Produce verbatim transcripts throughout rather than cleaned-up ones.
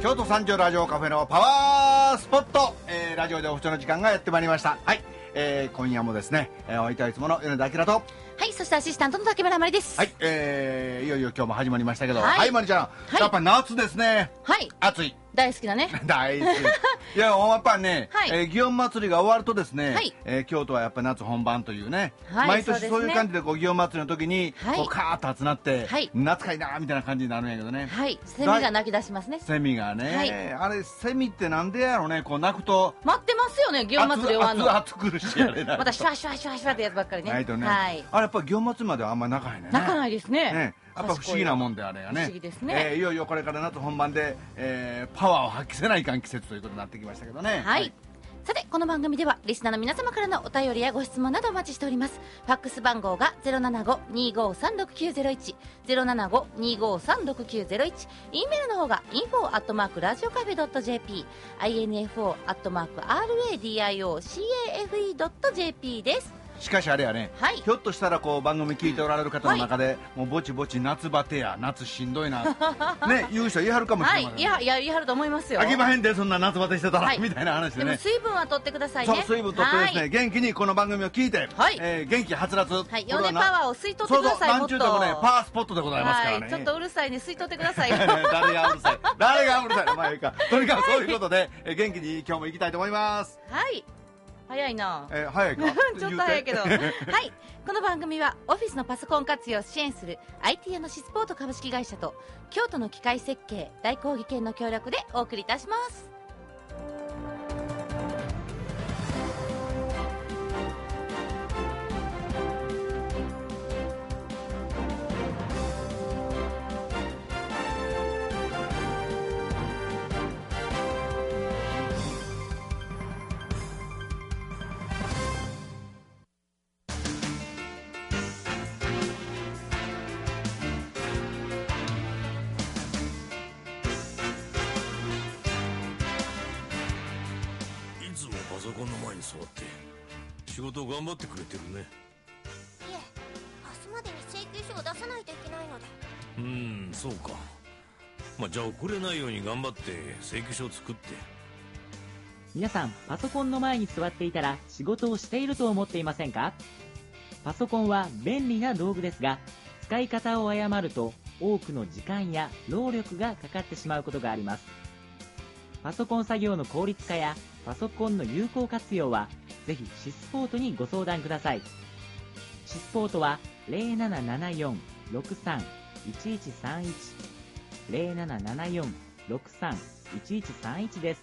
京都三条ラジオカフェのパワースポット、えー、ラジオでおふちょの時間がやってまいりました。はい、えー、今夜もですね、えー、お相手はいつもの米田明と、 はい、そしてアシスタントの竹村まりです。 はい、えー、いよいよ今日も始まりましたけど、はい、はい、まりちゃん、はい、やっぱ夏ですね。 はい、 暑い、 大好きだね。 大好き。いや、やっぱりね、はい、えー、祇園祭りが終わるとですね、はい、えー、京都はやっぱり夏本番というね、はい、毎年そういう感じでこう祇園祭りの時に、はい、こうカーッと集まって、はい、夏かいなみたいな感じになるんやけどね。 はい、セミが鳴き出しますね。 セミがね、はい、あれセミってなんでやろうね、こう鳴くと待ってますよね、祇園祭り終わるの。 暑苦しいやれな。 またシュワシュワシュワシュワってやつばっかりね。 ないとね、 はい、 あれやっぱ祇園祭りまではあんまり鳴かへんね。 鳴かないですね。 ね、やっぱ不思議なもんであれがね。 不思議ですね。 えー、いよいよこれから夏本番で、えー、パワーを発揮せないかん季節ということになってきましたけどね。 はい、はい、さてこの番組ではリスナーの皆様からのお便りやご質問などお待ちしております。ファックス番号が ゼロななご にーごーさんろくきゅうゼロいち ゼロななご にーごーさんろくきゅうゼロいち、 E メールの方が インフォ アットマーク ラジオカフェ ドット ジェーピー インフォ アットマーク アールエーディーアイオーシーエーエフイー ドット ジェーピー です。 しかしあれやね、はい、ひょっとしたらこう番組聞いておられる方の中で、はい、もうぼちぼち夏バテや夏しんどいなね言う人言いはるかもしれません、はい、いやいや言いはると思いますよ。 あきまへんでそんな夏バテしてたら、はい、みたいな話でね。 でも水分は取ってくださいね。 そう、水分取ってですね、はい、元気にこの番組を聞いて、はい、えー、元気はつらつ、はい、 米パワーを吸い取ってください。 そうそう、なんちゅうともね、パワースポットでございますからね、 はい、ちょっとうるさいね、吸い取ってくださいよ。 誰がうるさい誰がうるさいお前か。とにかくそういうことで、えー、元気に今日も行きたいと思います。 はい、早いな、 えー、早いかちょっと早いけどはい、この番組はオフィスのパソコン活用を支援する アイティー 屋のシスポート株式会社と京都の機械設計大工技研の協力でお送りいたします。 パソコンの前に座って仕事を頑張ってくれてるね。いえ、明日までに請求書を出さないといけないので。 うーん、そうか。まあ、じゃあ遅れないように頑張って請求書を作って。 皆さん、パソコンの前に座っていたら仕事をしていると思っていませんか？パソコンは便利な道具ですが、使い方を誤ると多くの時間や労力がかかってしまうことがあります。パソコン作業の効率化やパソコンの有効活用はぜひシスポートにご相談ください。シスポートは ゼロななななよん ろくさん いちいちさんいち ゼロななななよん ろくさん いちいちさんいちです。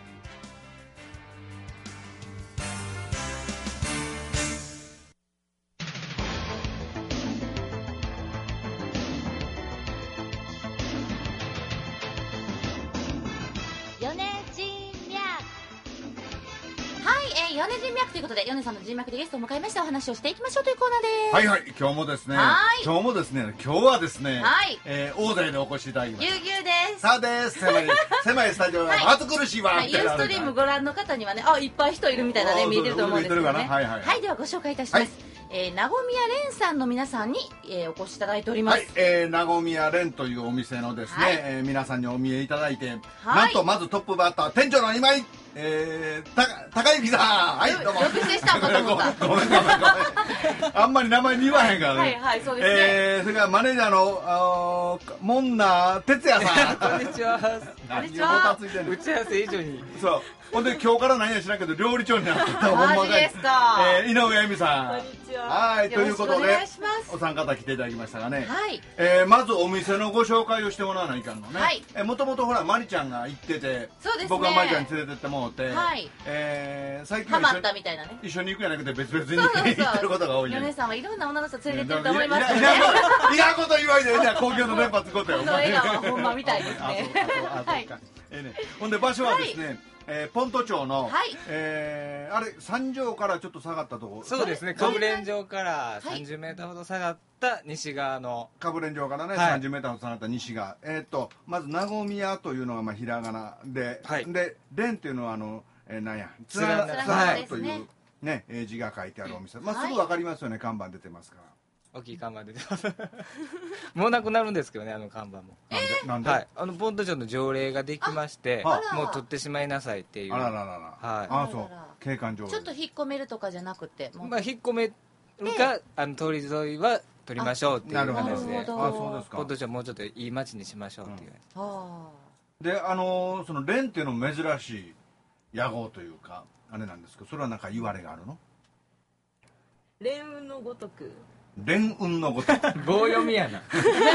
米人脈ということで、米さんの人脈でゲストを迎えましてお話をしていきましょうというコーナーです。 はいはい、今日もですね、今日もですね、今日はですね、はい、えー、大勢でお越しいただきました。 ぎゅうぎゅうです。 さあです。狭い狭いスタジオが暑苦しいわ。 はい、ユーストリームご覧の方にはね、あ、いっぱい人いるみたいなね、見えてると思うんですけどね。はい、はいはい、ではご紹介いたします。はい、えー、なごみやれんさんの皆さんに、えー、お越しいただいております。はい、 えー、なごみやれんというお店のですね、はい、えー、皆さんにお見えいただいて、はい、なんとまずトップバッター店長の今井、えー、た高幸さん、はい、どうも。 呼び捨てしたんかと思った。 ごめんごめんごめん。あんまり名前に言わへんからね。 はいはい、そうですね。 えー、それからマネージャーのあ門名哲也さん。 こんにちは。 こんにちは。 打ち合わせ以上に。 そう。ほんで今日から何や知らんけど料理長になってた。 マジですか。 えー、井上恵美さん。 こんにちは。 はい、ということでお三方来ていただきましたがね。 はい。 えー、まずお店のご紹介をしてもらわないかんのね。 はい。 えー、もともとほらマリちゃんが行ってて、 そうですね。 僕がマリちゃんに連れてってもらって、 はい。 えー、最近ハマったみたいなね。 一緒に行くんじゃなくて別々に行ってることが多いね。 米さんはいろんな女の人連れてってると思いますよね。 いらんこと言わいでね、公共の電波つことよ。 この笑顔はほんまみたいですね。 はい。えーね、ほんで場所はですね。えー、ポント町の、はい、えー、あれ三条からちょっと下がったところ。 そうですね、かぶれん城からさんじゅうメートルほど下がった西側のかぶれん城からね、はい、さんじゅうメートルほど下がった西側、えー、っとまずなごみやというのがまあひらがなで、はい、でれんっていうのはあの、えー、なんやつらなというね、えー、字が書いてあるお店、まあ、すぐ分かりますよね、看板出てますから。 大きい看板出てますもうなくなるんですけどね、あの看板も。 なんで？ はい、あのポント町の条例ができまして、もう取ってしまいなさいっていう。 あらららら。はい。あ、そう。景観条例。 ちょっと引っ込めるとかじゃなくて、 まあ引っ込めるか、あの通り沿いは取りましょうっていう話で。 あ、そうですか。 ポント町もうちょっといい街にしましょうっていう。 で、あのその連っていうのも珍しい屋号というかあれなんですけど、それはなんか言われがあるの？ 連雲のごとく。 連雲のごとく。 棒読みやな。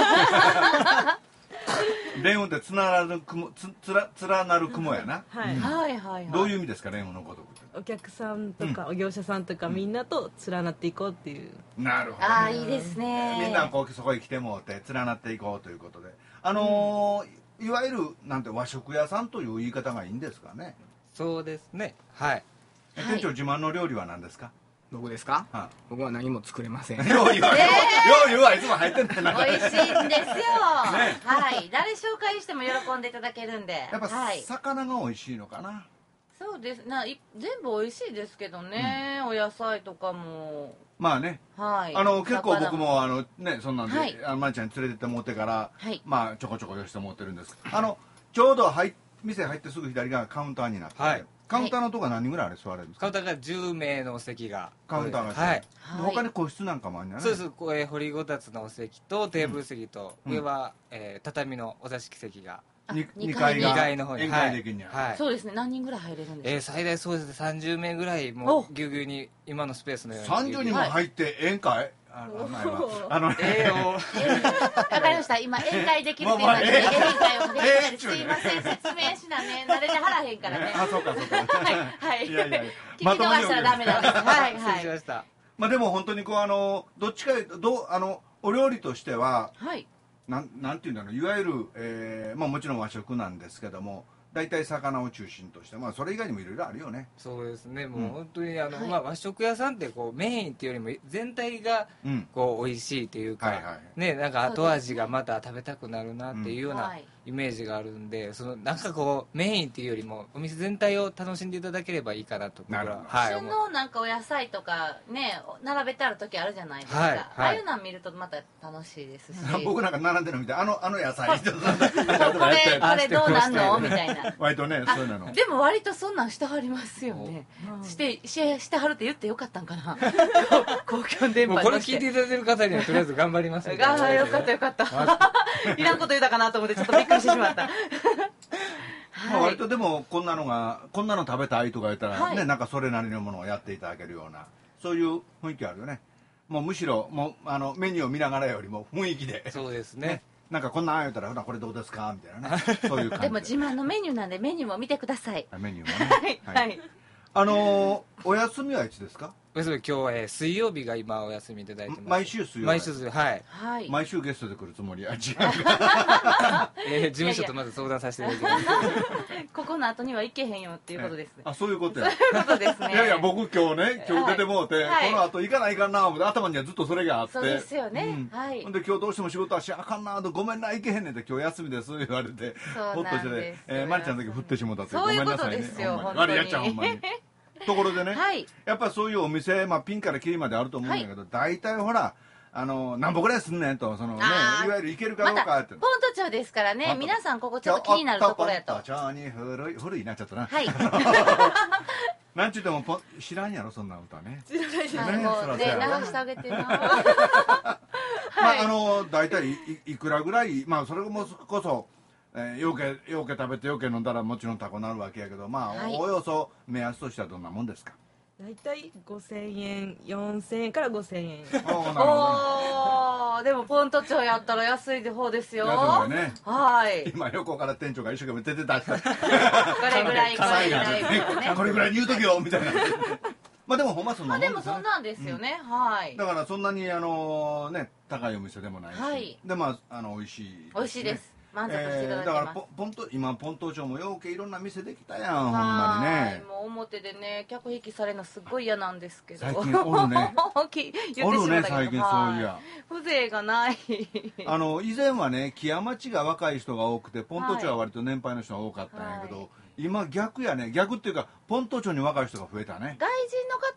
連雲ってつながる雲、つつら連なる雲やな。 はい、 うん、 はいはいはい。 どういう意味ですか、連雲のごとくって？ お客さんとか、うん、お業者さんとかみんなと連なっていこうっていう。 なるほど、 ね。ああいいですね。 みんなこうそこへ来てもって連なっていこうということで、あのーうん、いわゆるなんて和食屋さんという言い方がいいんですかね？ そうですね。はい。 店長自慢の料理は何ですか？ 僕ですか？はあ、僕は何も作れません。 料理は、料理はいつも入ってんだよ。 美味しいんですよ。ね、はい。誰紹介しても喜んでいただけるんで。 やっぱ、 はい、 魚が美味しいのかな。 そうです。な、全部美味しいですけどね。うん、お野菜とかも。 まあね。 はい。 あの結構僕もあのねそんなんで、はい、あのまりちゃんに連れてってもうてから、はい、まあちょこちょこよしてもうてるんです。あのちょうど入店入ってすぐ左がカウンターになって。はい、カウンターのとこは何人ぐらいあれ座れるんですか？ カウンターがじゅうめいのお席がカウンターがはい、他に個室なんかもあるんじゃない？ そうです。これ掘りごたつのお席とテーブル席と、うん、上は、えー、畳のお座敷席がにかいがにかいの方に宴会できんや、 はい、そうですね。何人ぐらい入れるんですか？ えー、最大そうですねさんじゅうめいぐらいもうぎゅうぎゅうに今のスペースのようにさんじゅうにんも入って宴会、はい、あのあのえー、 わかりました。今宴会できるっていうので宴会をかけたりすいません説明しなね慣れてはらへんからね。 あそうかそうかはいいやいや聞き逃したらダメなんです。はいはい。 失礼しました。 まあでも本当にこうあのどっちかどうあのお料理としてははいなんなんていうんだろういわゆる、えーまあ、もちろん和食なんですけども大体魚を中心として、まあ、それ以外にもいろいろあるよね。 そうですね。もう本当にあの、うん、まあ、和食屋さんってこうメインっていうよりも全体がこう美味しいというか、うんはいはい、ね、なんか後味がまた食べたくなるなっていうようなイメージがあるんで、そのなんかこうメインっていうよりもお店全体を楽しんでいただければいいかなと僕は、 はい、旬のなんかお野菜とかね並べてある時あるじゃないですか、はいはい、ああいうのを見るとまた楽しいですし僕なんか並んでるみたいあのあの野菜これこれどうなんのみたいな割とねそういうのでも割とそんなんしてはりますよね。してししてはるって言ってよかったんかな公共電波もうこれ聞いていただいてる方にはとりあえず頑張りますああよかったよかったいらんこと言うたかなと思ってちょっとびっくりしてしまったはい、 まあ、割とでもこんなのがこんなの食べたいとか言ったら、はい、ねなんかそれなりのものをやっていただけるようなそういう雰囲気あるよね。もうむしろもうあのメニューを見ながらよりも雰囲気でそうですね、 ねなんかこんなん言うたらこれどうですかみたいなねそういう感じでも自慢のメニューなんでメニューも見てください。 メニューもねはい、はい、 あのー、お休みはいつですか？ お休み今日は、えー、水曜日が今お休みいただいてます。 毎週水曜日毎週水曜日はい、 はい、 毎週ゲストで来るつもりは違うえー、事務所とまず相談させていただきますここの後には行けへんよっていうことですね。 あそういうことやそういうことですね。 いやいや僕今日ね今日出てもうて、はい、この後行かないかんな思って頭にはずっとそれがあってそうですよね、 うん、 はいほんで今日どうしても仕事はしあかんなとごめんな行けへんねんって今日休みです言われてほっとしてね、えー、マリちゃんだけ振ってしもたってそういうことですよごめんなさいね悪いやっちゃうほんまにところでね、 はい、 やっぱそういうお店、まあ、ピンからキリまであると思うんだけど、はい、大体ほらあの何歩ぐらいすんねんとその、ね、いわゆる行けるかどうかって、 ま、ポント町ですからね皆さんここちょっと気になるところやとポント町に古い古いなちょっとなはいなんちゅうてもポ知らんやろそんな歌ね知らないですね、 はい、もうね流してあげてなまああの大体 い, いくらぐらいまあそれもこそえー、ようけようけ食べてようけ飲んだらもちろんタコになるわけやけどまあ、はい、およそ目安としてはどんなもんですか？ 大体ごせんえんよんせんえんからごせんえんおおでもポント町やったら安い方ですよ。 安いねはい今横から店長が一生懸命出てたこれぐらいこれぐらい、 ね、これぐらい言うときよみたいなまあでもほんまそんなもんですよね。 まあでもそんなんですよね、うん、はいだからそんなにあのね高いお店でもないし、はい、でまああの美味しいです、ね、 美味しいです満足していただけます、えー、だからポント今ポント町もようけいろんな店できたやんほんまにね。 もう表でね客引きされるのすっごい嫌なんですけど最近おるねおるね最近そういや風情がないあの以前はね木屋町が若い人が多くてポント町は割と年配の人が多かったんやけど、はい、今逆やね逆っていうかポント町に若い人が増えたね。 外人の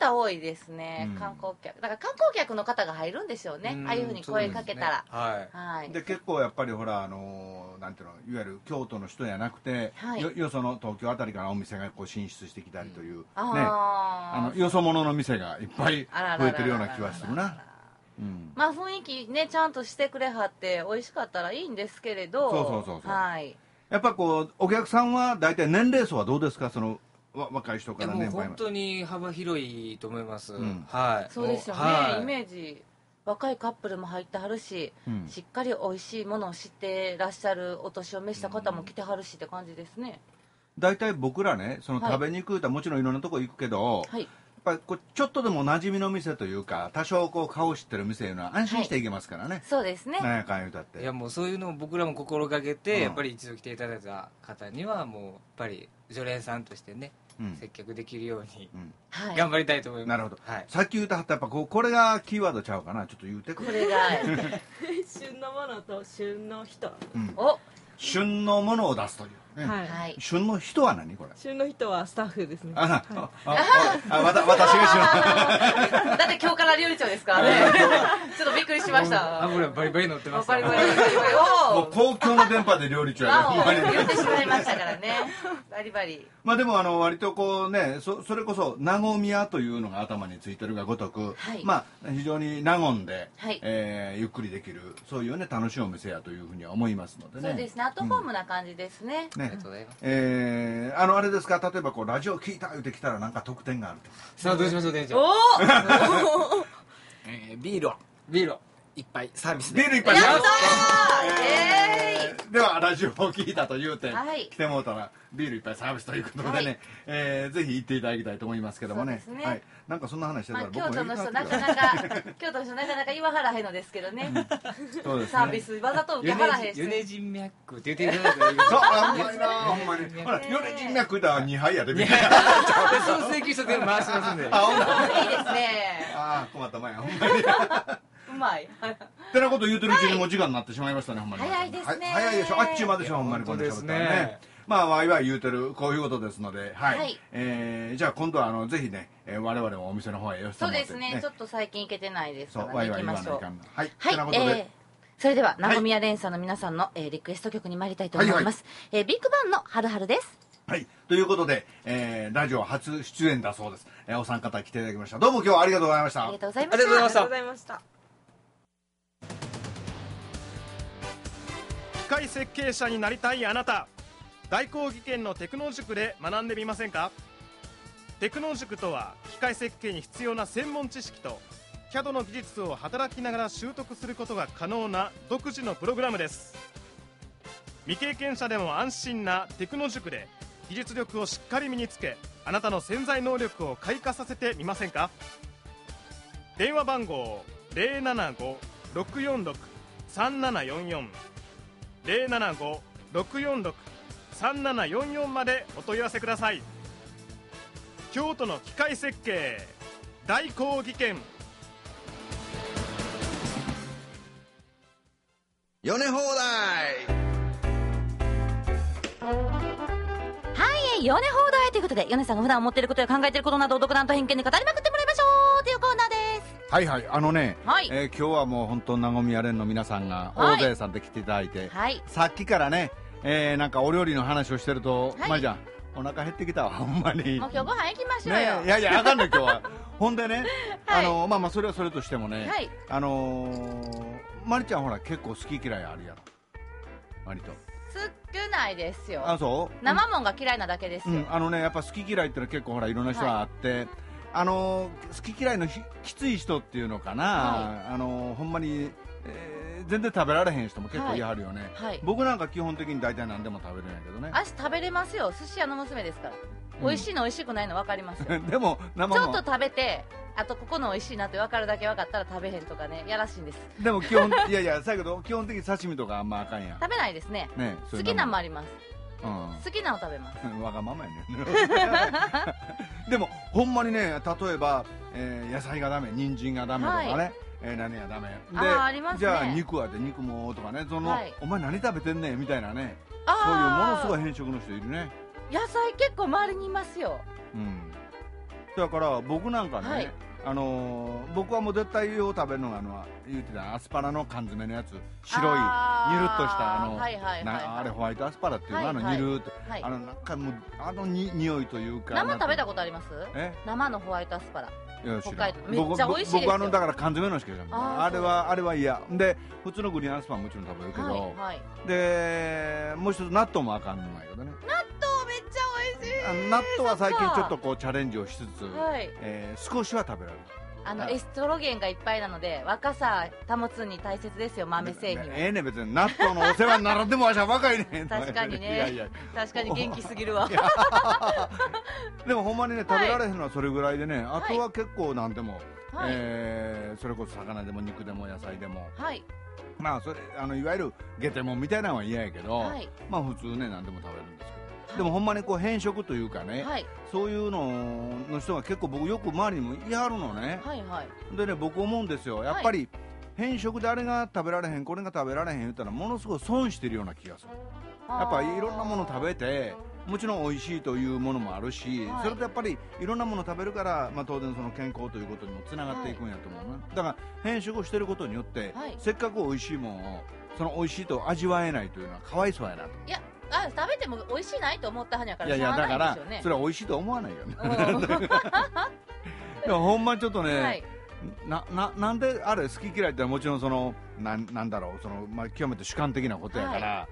方多いですね、うん、観光客だから観光客の方が入るんでしょうね、ああいうふうに声かけたら、ね、 はい、はい、で結構やっぱりほらあのなんていうのいわゆる京都の人じゃなくて、はい、よ, よその東京あたりからお店がこう進出してきたりという、うん、ねあのよそ者の店がいっぱい増えてるような気はするな。うん、まあ雰囲気ねちゃんとしてくれはって美味しかったらいいんですけれど、そうそうそうそう、はい、やっぱこうお客さんは大体年齢層はどうですか、その若い人から年配まで。 もう本当に幅広いと思います、うん、 はい、そうですよね、はい、イメージ若いカップルも入ってはるし、うん、しっかり美味しいものを知ってらっしゃるお年を召した方も来てはるしって感じですね。 大体僕らねその食べに行くとはもちろんいろんなとこ行くけど、はい、やっぱこうちょっとでも馴染みの店というか多少こう顔知ってる店いうのは安心していけますからね、はい、 そうですね、 なんやかん言うたって。 いやもうそういうのを僕らも心がけて、うん、やっぱり一度来ていただいた方にはもうやっぱり常連さんとしてね、うん、接客できるように、うん、頑張りたいと思います。 なるほど、はい、さっき言うたはったやっぱこうこれがキーワードちゃうかな、ちょっと言うてくれ。 これが旬のものと旬の人、 うん、お旬のものを出すというね、はい、旬の人は何これ。 旬の人はスタッフですね。 あ、はい、あああわた私が旬だって今日から料理長ですからねちょっとびっくりしました。 油バリバリ乗ってます。 バリバリもう公共の電波で料理長やね言ってしまいましたからねバリバリ。 まあでもあの割とこうね そ, それこそ和宮というのが頭についてるがごとく、はい、まあ非常に和んで、はい、えー、ゆっくりできるそういうね楽しいお店やというふうには思いますのでね。 そうですね、アットホームな感じですね、うん、ね、ありがとうございます。 えー、あのあれですか、例えばこうラジオ聞いた言うてきたらなんか特典があると。 さあどうしましょう店長。 おえー、ビールをビールをいっぱいサービスで。ビールいっぱいやったー、 えー、ではラジオを聞いたという点、はい、来てもうたらビールいっぱいサービスということでね、はい、えー、ぜひ行っていただきたいと思いますけどもね。そうですね、はい、なんかそんな話してたら、 まあ、京都の人なかなか京都の人なかなか言わはらへんのですけどね、うん、そうですね、サービスわざと受けはらへんし、 米人脈って言っていただいたらいいです。 そう、あんまりなほんまにほら米人脈だにはいやでみたいなその請求書全部回しますんで。 あ、ほんといいですね。 ああ困ったもんやほんまにうまいってなこと言うてるうちにもう時間になってしまいましたね、ほんまに。 早いですね。 早いでしょ、あっちゅう間でしょ、ほんまにこれですね。まあワイワイ言うてるこういうことですので、はい、はい、えー、じゃあ今度はあのぜひね、えー、我々もお店の方へよろしくお願いします。 そうですね、ちょっと最近行けてないですからね、 ワイワイ言わないかんな。はい、はい、なことで、 えー、それでは和宮連鎖の皆さんの、えー、リクエスト曲に参りたいと思います、はいはい、えー、ビッグバンの春春です。 はい、ということで、えー、ラジオ初出演だそうです、えー、お三方来ていただきました。どうも今日はありがとうございました。 ありがとうございました。ありがとうございました。 機械設計者になりたいあなた、大工技研のテクノ塾で学んでみませんか。テクノ塾とは機械設計に必要な専門知識と キャド の技術を働きながら習得することが可能な独自のプログラムです。未経験者でも安心なテクノ塾で技術力をしっかり身につけ、あなたの潜在能力を開花させてみませんか。電話番号 ゼロななご ろくよんろく さんななよんよん ゼロななご ろくよんろく さんななよんよん までお問い合わせください。京都の機械設計大工技研。 米放題。 はい、米放題ということで、米さんが普段思っていることや考えていることなどを独断と偏見で語りまくってもらいましょうというコーナーです。 はいはい、あのね、はい、えー、今日はもう本当和宮連の皆さんが大勢さんで来ていただいて、はい、さっきからね、えー、なんかお料理の話をしてると、はい、まいちゃんお腹減ってきたわほんまに。 もう今日ご飯行きましょうよ、 ね、いやいやあかんね今日はほんでね、はい、あのまあまあそれはそれとしてもね、はい、あのー、まりちゃんほら結構好き嫌いあるやろ割と。 少ないですよ。 あ、そう生もんが嫌いなだけですよ、 うん、あのねやっぱ好き嫌いってのは結構ほらいろんな人があって、はい、あの好き嫌いのきつい人っていうのかな、はい、あのほんまに、えー、全然食べられへん人も結構いはるよね、はいはい、僕なんか基本的に大体何でも食べるんやけどね。 あし食べれますよ、寿司屋の娘ですから、うん、美味しいの美味しくないの分かりますよでも生もちょっと食べてあとここの美味しいなって分かるだけ分かったら食べへんとかね、やらしいんです。 でも基本いやいやだけど基本的に刺身とかあんまあかんやん。 食べないですね。ね、好きなんもあります、うん、好きなの食べますわがままやねでもほんまにね、例えば、えー、野菜がダメ、人参がダメとかね、はい、えー、何やダメで、 あありますね、 じゃあ肉はで肉もとかね、その、はい、お前何食べてんねんみたいなね、そういうものすごい偏食の人いるね。 野菜結構周りにいますよ。 うんだから僕なんかね、あのー、僕はもう絶対よう食べるのがあの言ってたアスパラの缶詰のやつ、白いニュルっとしたあの、はいはいはいはい、あれホワイトアスパラっていうの、はいはい、あのニュルって、はい、あのなんかもうあのに匂いというか、 生食べたことあります？え生のホワイトアスパラ。いや北海道めっちゃ美味しいですよ。僕あのだから缶詰のしか知らない。あれはあれは嫌で、普通のグリーンアスパラもちろん食べるけど、はいはい、でもう一つ納豆もあかんのやけどね。 納豆めっちゃ美味しい。 納豆は最近ちょっとこうチャレンジをしつつ、はい、えー、少しは食べられる。 あのエストロゲンがいっぱいなので若さ保つに大切ですよ、豆製品は。 ええね、別に納豆のお世話にならんでもわしは若いね。 確かにね。いやいや確かに元気すぎるわ。 でもほんまにね、食べられへんのはそれぐらいでね、はい、あとは結構なんでも、はい、えー、それこそ魚でも肉でも野菜でも、はい、まあそれあのいわゆるゲテモンみたいなのは嫌やけど、はい、まあ普通ね何でも食べるんですけど。でもほんまにこう変色というかね、はい、そういうのの人が結構僕よく周りにもいはるのね、はいはい、でね僕思うんですよ、やっぱり変色であれが食べられへんこれが食べられへん言ったらものすごい損してるような気がする。やっぱりいろんなもの食べてもちろん美味しいというものもあるし、はい、それとやっぱりいろんなもの食べるから、まあ、当然その健康ということにもつながっていくんやと思うね、はい、だから変色してることによって、はい、せっかく美味しいものをその美味しいと味わえないというのはかわいそうやなと。 いやあ食べても美味しいないと思ったはんやからしゃあないんですよね。いやいやだからそれは美味しいと思わないよね。でもほんまにちょっとね、はい、な, な, なんであれ好き嫌いってもちろんその な, なんだろうその、まあ、極めて主観的なことやから、はい、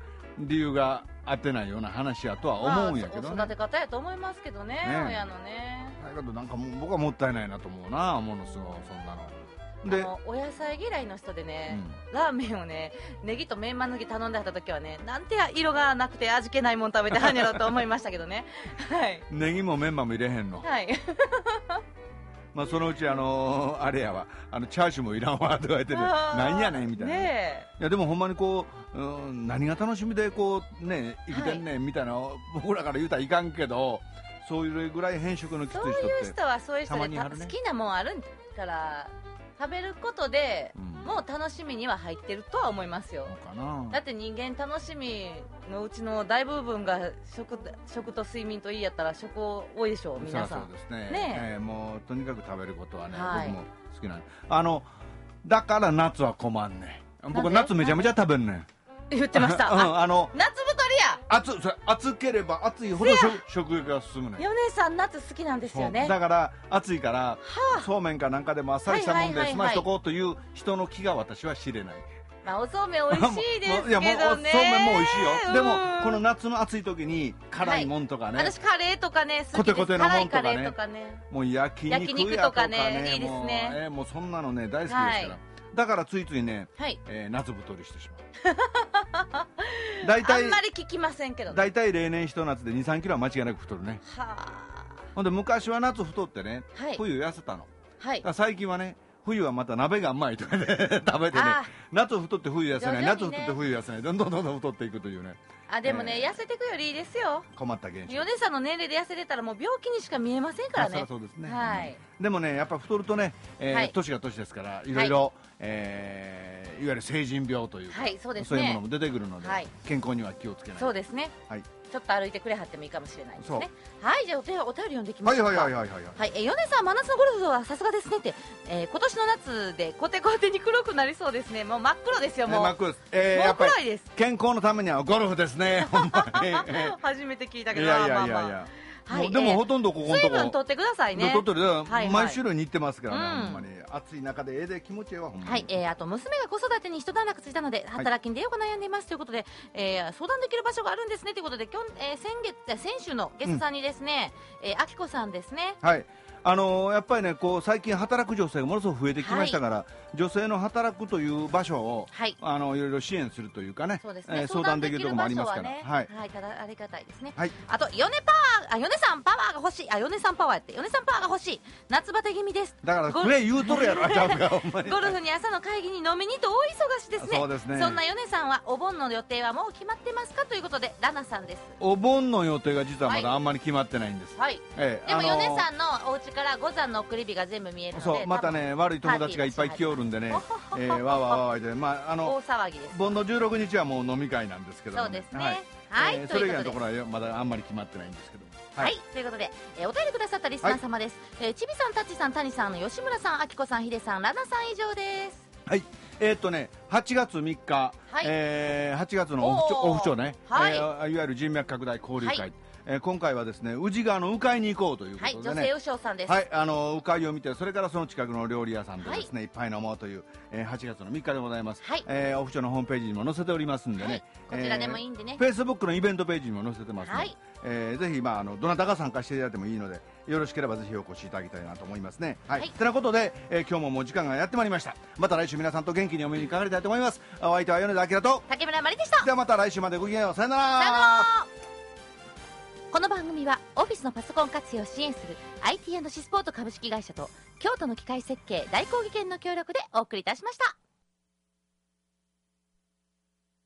理由が合ってないような話やとは思うんやけどね、 まあ、育て方やと思いますけど ね, ね親のね。 だけどなんかもう僕はもったいないなと思うな、ものすごいそんなの。 であのお野菜嫌いの人でね、うん、ラーメンをねネギとメンマ抜き頼んではった時はね、なんて色がなくて味気ないもん食べてはんやろと思いましたけどね。はい、 ネギもメンマも入れへんの。はい。まあそのうちあのー、あれやわあのチャーシューもいらんわとか言ってね、なんやねんみたいな、ね、いやでもほんまにこう、うん、何が楽しみでこうね生きてんねんみたいな、はい、僕らから言うたらいかんけど、そういうぐらい変色のきつい人ってそういう人はそういう人で、ね、好きなもんあるから食べることで、うん、もう楽しみには入ってるとは思いますよ。かな。だって人間楽しみのうちの大部分が 食, 食と睡眠といいやったら食多いでしょう皆さん。 そうですね。ねえー、もうとにかく食べることはね、はい、僕も好きなんで、あのだから夏は困んねん。僕夏めちゃめちゃ食べんねん。 言ってました。うん、あの夏太りや。 暑それ暑ければ暑いほど食欲が進むね。 米さん夏好きなんですよね。 だから暑いから、はあ、そうめんかなんかでもあっさりしたもんで済ましとこうという人の気が私は知れない。 まあおそうめん美味しいですけどね。いやもうそうめんも美味しいよ。うん、でもこの夏の暑い時に辛いもんとかね。 はい、私カレーとかね好きです。コテコテのもんとかね。 辛いカレーとかね。 もう焼肉やとかね。 焼肉とかねいいですね。 もう、えー、もうそんなのね大好きですから。はい、だからついついね、はい、えー、夏太りしてしまう。 大体あんまり聞きませんけどね。 大体例年一夏でにさんキロは間違いなく太るね。はあ。ほんで昔は夏太ってね、はい、冬痩せたの。はい。最近はね冬はまた鍋がうまいとかね食べてね、夏太って冬痩せない、ね、夏太って冬痩せないどんどんどんどん太っていくというね。 あでもね、えー、痩せていくよりいいですよ。 困った現象。 米さんの年齢で痩せてたらもう病気にしか見えませんからね。 そうですね。はい。でもねやっぱ太るとね、えーはい、年が年ですからいろいろ、はい、えー、いわゆる成人病というか、はい、そうですね、そういうものも出てくるので、はい、健康には気をつけない。 そうですね。はい。ちょっと歩いてくれはってもいいかもしれないですね。はい、じゃあお手お便り読んでいきましょうか。はいはいはいはいはい。はい、え米さん真夏のゴルフはさすがですねって、えー、今年の夏でコテコテに黒くなりそうですね。もう真っ黒ですよもう。真っ黒です。えー、もう黒いです。 健康のためにはゴルフですね。ほんまに。 初めて聞いたけど。いやいやいやいや。まあまあはい、でもほとんどここのとこ水分取ってくださいね。 取ってる、はいはい、毎週に行ってますからね、うん、ほんまに暑い中でええで気持ちいいわほんまに。 はい、えー、あと娘が子育てに一段落ついたので働きに出ようか悩んでいますということで、えー、相談できる場所があるんですねということで今日、えー、先月先週のゲストさんにですね、うん、えー、あきこさんですね。 はい。あのー、やっぱりねこう最近働く女性がものすごく増えてきましたから、はい、女性の働くという場所を、はい、あのいろいろ支援するというかね、そうですね、えー、相談できるところもありますから、ね、はい、はい、ただありがたいですね。はい、あと米パワー、あ米さんパワーが欲しい、あ米さんパワーやって米さんパワーが欲しい、夏バテ気味です。 だからこれ言うとるやろ。ちゃうかほんまに。 ゴルフに朝の会議に飲みにと大忙しですね。そうですね。そんな米さんはお盆の予定はもう決まってますかということでラナさんです。 お盆の予定が実はまだあんまり決まってないんです。 はい、ええ、でも米さんのお家から五山の送り火が全部見えるので、 そうまたね悪い友達がいっぱい来よるんでね、えー、わわわわで、まああの大騒ぎです。 盆のじゅうろくにちはもう飲み会なんですけど、ね、 そうですね。はい、 えー、それ以外のところはまだあんまり決まってないんですけど。 はい、はい、ということで、えー、お便りくださったリスナー様です、はい、えー、ちびさん、たっちさん、たにさん、吉村さん、あきこさん、ひでさん、らなさん以上です。 はい、えー、っとねはちがつみっか、はい、えー、はちがつのオフ長ね、はい、えー、いわゆる人脈拡大交流会、はい、えー、今回はですね宇治川の鵜飼に行こうということでね、 はい、女性鵜匠さんです。 はい、あの鵜飼を見て、それからその近くの料理屋さんでですね、はい、いっぱい飲もうという、えー、はちがつのみっかでございます。はい、えー、オフ長のホームページにも載せておりますんでね、はい、 こちらでもいいんでね、 フェイスブックのイベントページにも載せてますので、はい、えー、ぜひ、まあ、あのどなたが参加していただいてもいいので、よろしければぜひお越しいただきたいなと思いますね。はい、はい、てなことで、えー、今日ももう時間がやってまいりました。また来週皆さんと元気にお目にかかりたいと思います。お相手は米田明と竹村まりでした。 ではまた来週までごきげんよう。さよなら。 さよなら。この番組はオフィスのパソコン活用を支援する アイティー& シスポート株式会社と京都の機械設計大工技研の協力でお送りいたしました。